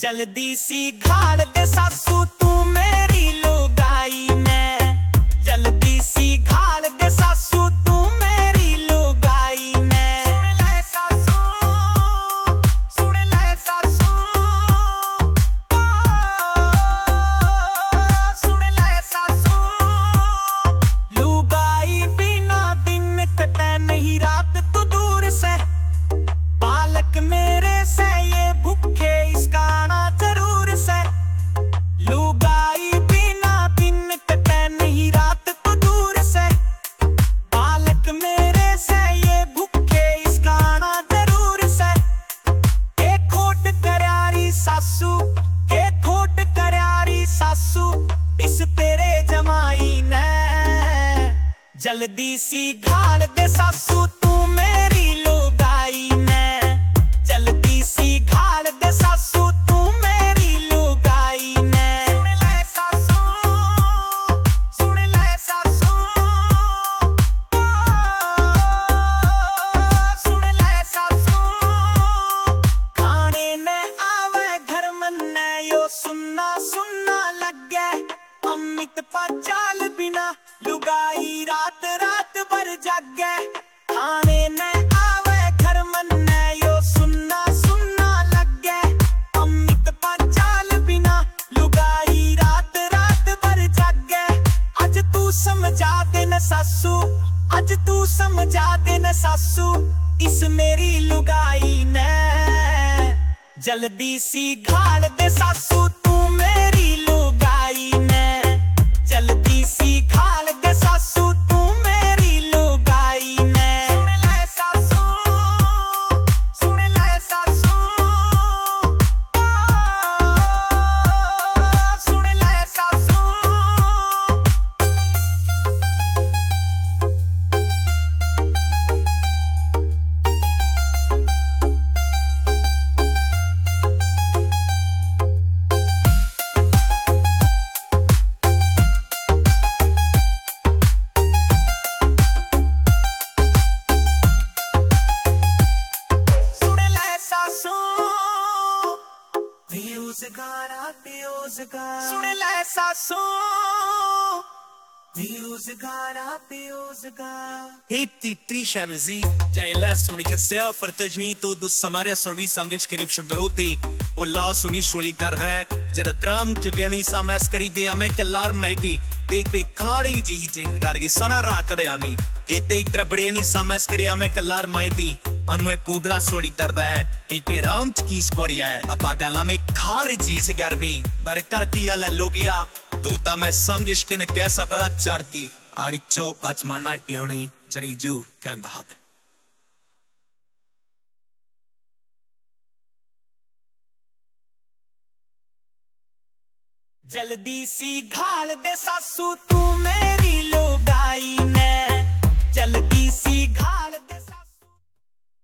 जल्दी सी घाल दे सासू तू मेरी लुगाई में। जल्दी सी घाल दे सासू तू मेरी लुगाई में। सुन ले सासू, सुन ले सासू, सुन ले सासू। लुगाई बिना दिन कटे नहीं रात तू दूर से। बालक मेरे से ये भूखे इसका आना जरूर से। लुगाई बिना दिन कटे नहीं रात तो दूर से। बालक मेरे से ये भूखे इसका आना जरूर से। के खोट करारी सासू, के खोट करारी सासू इस तेरे जमाई ने। जल्दी सी घाल दे सासू तू मेरी लुगाई ने। जल्दी सी घाल दे सासू तू मेरी लुगाई ने। सुन ले सासू, सुन ले सासू, सुन ले सासू। खाने ने आवे घर मन्ने यो सुनना सुनना लगे। अमित पाचाल बिना लुगाई रात रात भर जागे। खाने ने आवे घर मन्ने यो सुनना सुनना लगे। अमित पाचाल बिना लुगाई रात रात भर जागे। आज तू समझा दे न सासू, आज तू समझा दे न सासू इस मेरी लुगाई ने। जल्दी सी घाल दे सासू तू मेरी लुगाई ने। जल्दी सी घाल दे सासू तू मेरी लुगाई ने। सुन ले सासू, सुन ले सासू, सुन ले सासू। सुन ले सासू, Heti trišerzi, ja je lesno nekaj se vrtežni to do samarja sorvi samvič kripš broti. Allah suni shuli kar hai, jada tram chugeni samas kari de ame kallar naigi. Dekh khari ji ji gargi sana raat de ami. Ete trabdeni samas kari ame kallar maidi. Anwe kudra suli darda hai, ete ram ki skoria hai. Apadala me khari ji se garbi, barkar ki ala logia. तूता मैं समझिश के ने कैसा बड़ा चढ़ती आरी चौक आज माना क्योंनी चरी जू क्या बात। जल्दी सी घाल दे सासू तू मेरी